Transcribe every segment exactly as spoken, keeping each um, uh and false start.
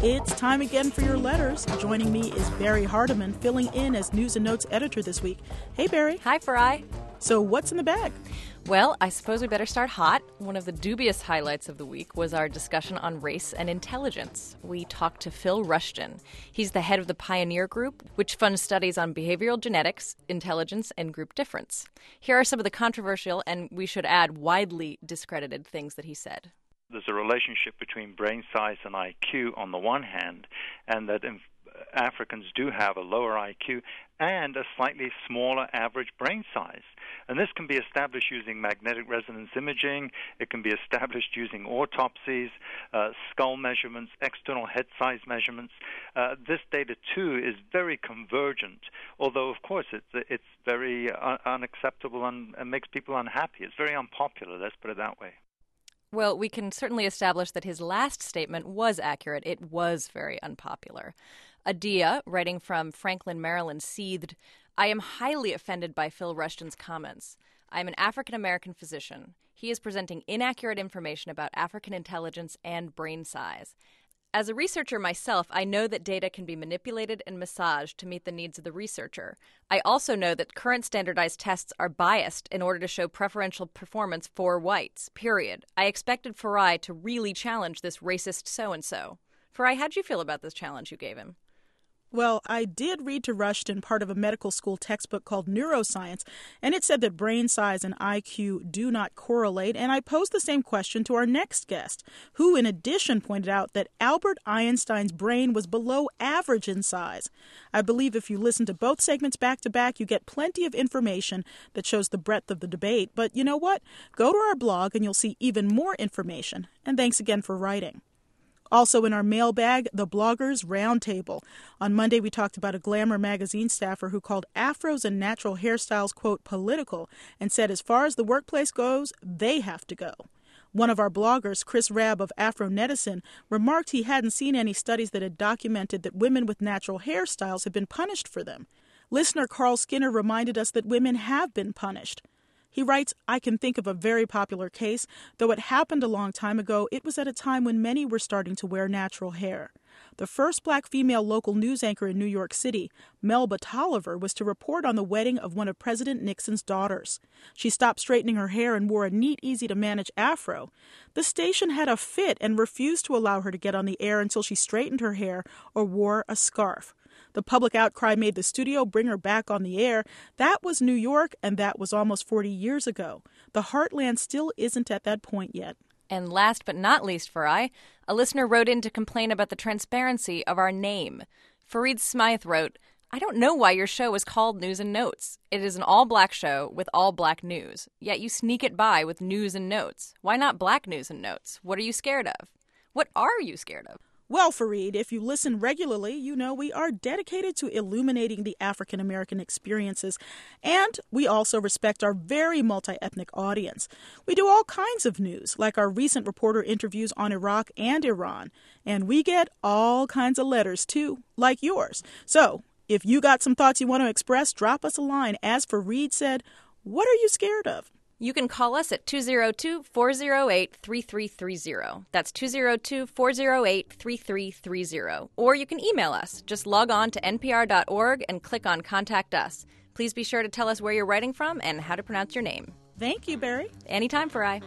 It's time again for your letters. Joining me is Barry Hardiman, filling in as News and Notes editor this week. Hey, Barry. Hi, Farai. So what's in the bag? Well, I suppose we better start hot. One of the dubious highlights of the week was our discussion on race and intelligence. We talked to Phil Rushton. He's the head of the Pioneer Group, which funds studies on behavioral genetics, intelligence, and group difference. Here are some of the controversial and, we should add, widely discredited things that he said. There's a relationship between brain size and I Q on the one hand, and that in Africans do have a lower I Q and a slightly smaller average brain size. And this can be established using magnetic resonance imaging. It can be established using autopsies, uh, skull measurements, external head size measurements. Uh, this data, too, is very convergent, although, of course, it's, it's very un- unacceptable and, and makes people unhappy. It's very unpopular, let's put it that way. Well, we can certainly establish that his last statement was accurate. It was very unpopular. Adia, writing from Franklin, Maryland, seethed, "I am highly offended by Phil Rushton's comments. I am an African-American physician. He is presenting inaccurate information about African intelligence and brain size. As a researcher myself, I know that data can be manipulated and massaged to meet the needs of the researcher. I also know that current standardized tests are biased in order to show preferential performance for whites, period. I expected Farai to really challenge this racist so-and-so. Farai, how'd you feel about this challenge you gave him?" Well, I did read to Rushton part of a medical school textbook called Neuroscience, and it said that brain size and I Q do not correlate, and I posed the same question to our next guest, who in addition pointed out that Albert Einstein's brain was below average in size. I believe if you listen to both segments back to back, you get plenty of information that shows the breadth of the debate, but you know what? Go to our blog and you'll see even more information, and thanks again for writing. Also in our mailbag, the Bloggers Roundtable. On Monday, we talked about a Glamour magazine staffer who called afros and natural hairstyles, quote, political, and said as far as the workplace goes, they have to go. One of our bloggers, Chris Rabb of Afro Netizen, remarked he hadn't seen any studies that had documented that women with natural hairstyles had been punished for them. Listener Carl Skinner reminded us that women have been punished. He writes, "I can think of a very popular case. Though it happened a long time ago, it was at a time when many were starting to wear natural hair. The first black female local news anchor in New York City, Melba Tolliver, was to report on the wedding of one of President Nixon's daughters. She stopped straightening her hair and wore a neat, easy-to-manage afro. The station had a fit and refused to allow her to get on the air until she straightened her hair or wore a scarf. The public outcry made the studio bring her back on the air. That was New York, and that was almost forty years ago. The heartland still isn't at that point yet." And last but not least, Farai, a listener wrote in to complain about the transparency of our name. Fareed Smythe wrote, "I don't know why your show is called News and Notes. It is an all-black show with all-black news, yet you sneak it by with news and notes. Why not black news and notes? What are you scared of? What are you scared of?" Well, Fareed, if you listen regularly, you know we are dedicated to illuminating the African-American experiences, and we also respect our very multi-ethnic audience. We do all kinds of news, like our recent reporter interviews on Iraq and Iran, and we get all kinds of letters, too, like yours. So, if you got some thoughts you want to express, drop us a line. As Fareed said, what are you scared of? You can call us at two oh two, four oh eight, three three three oh. That's two oh two, four oh eight, three three three oh. Or you can email us. Just log on to N P R dot org and click on Contact Us. Please be sure to tell us where you're writing from and how to pronounce your name. Thank you, Barry. Anytime, Farai.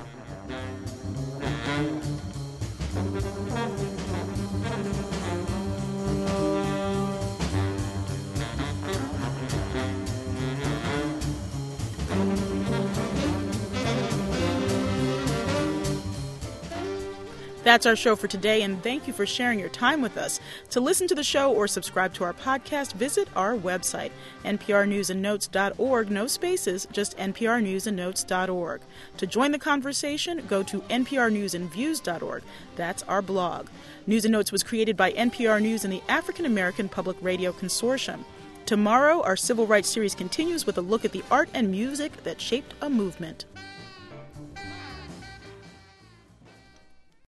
That's our show for today, and thank you for sharing your time with us. To listen to the show or subscribe to our podcast, visit our website, N P R news and notes dot org, no spaces, just N P R news and notes dot org. To join the conversation, go to N P R news and views dot org. That's our blog. News and Notes was created by N P R News and the African American Public Radio Consortium. Tomorrow, our Civil Rights series continues with a look at the art and music that shaped a movement.